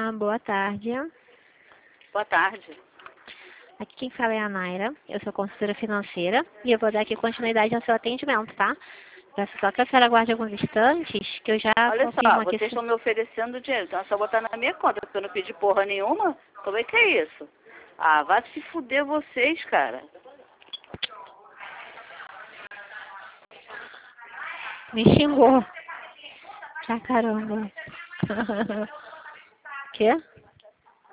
Olá, boa tarde. Boa tarde. Aqui quem fala é a Naira, eu sou consultora financeira e eu vou dar aqui continuidade ao seu atendimento, tá? Peço só que a senhora aguarde alguns instantes, que eu já Olha confirmo só, aqui. vocês estão me oferecendo dinheiro, então é só botar na minha conta, porque eu não pedi porra nenhuma. Como é que é isso? Ah, vai se fuder vocês, cara. Me xingou. Já caramba. Quê?